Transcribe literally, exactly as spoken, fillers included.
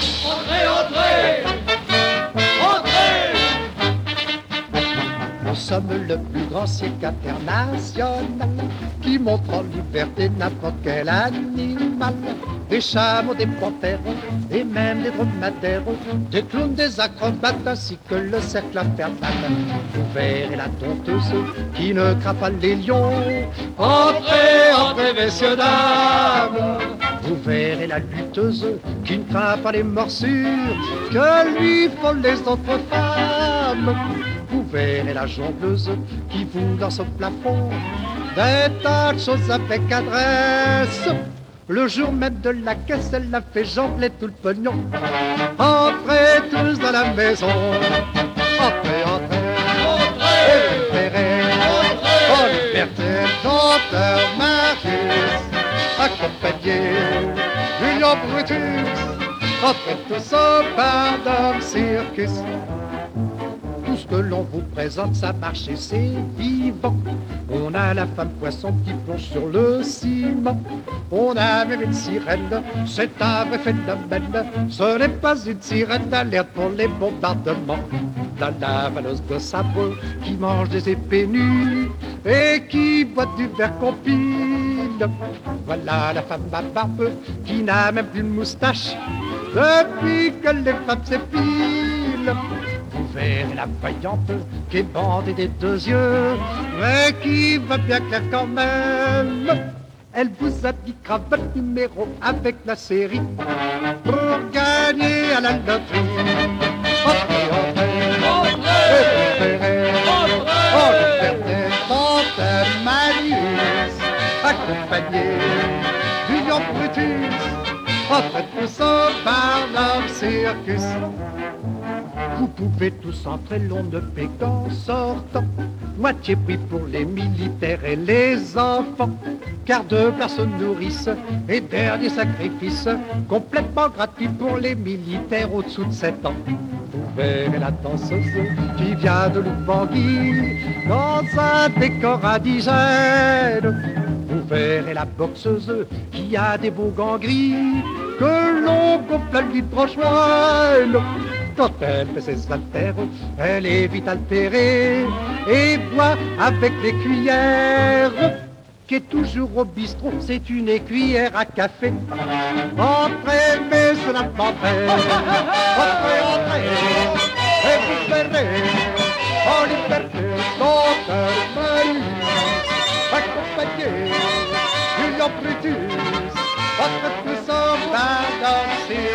Entrez, entrez, entrez. Nous sommes le plus grand cirque international qui montre en liberté n'importe quel animal. Des chameaux, des panthères et même des dromadaires, des clowns, des acrobates ainsi que le cercle infernal. Vous verrez la tonteuse qui ne craint pas les lions. Entrez, entrez, messieurs, dames. Vous verrez la lutteuse qui ne craint pas les morsures que lui font les autres femmes. Vous verrez la jongleuse qui vous lance au plafond des tas de choses avec adresse. Le jour même de la caisse, elle a fait jongler tout le pognon. Entrez tous dans la maison. Entrez, entrez, Entrez, et vous verrez en entrez. liberté chanteur Marius, accompagné du lion Brutus. Entrez tous au Barnum Circus. Tout ce que l'on vous présente, ça marche et c'est vivant. On a la femme poisson qui plonge sur le ciment. On a même une sirène, c'est un vrai phénomène. Ce n'est pas une sirène d'alerte pour les bombardements. La lavaleuse de sabre qui mange des épées nues et qui boit du verre qu'on pile. Voilà la femme à barbe qui n'a même plus de moustache depuis que les femmes s'épilent. Vous verrez la vaillante qui est bandée des deux yeux, mais qui va bien clair quand même. Elle vous indiquera votre numéro avec la série pour gagner à la loterie. Entrez, entrez, Entrez, et vous verrez en entrez. liberté chanteur Marius, accompagné du lion Brutus. Entrez tous au Barnum Circus. Vous pouvez tous entrer, l'on ne paie qu'en sortant. Moitié prix pour les militaires et les enfants. Car deux personnes nourrissent et dernier sacrifice complètement gratuit pour les militaires au-dessous de sept ans. Vous verrez la danseuse qui vient de Loubangui dans un décor indigène. Vous verrez la boxeuse qui a des beaux gants gris que l'on gonfle à l'hydrochoine. Quand elle fait ses haltères, elle est vite altérée et boit avec les cuillères. Qui est toujours au bistrot, c'est une écuyère à café. Entrez, messieurs, la entrez, entrez, entrez, et vous verrez en liberté chanteur Marius, accompagné du lion Brutus. Entrez tous en bas dans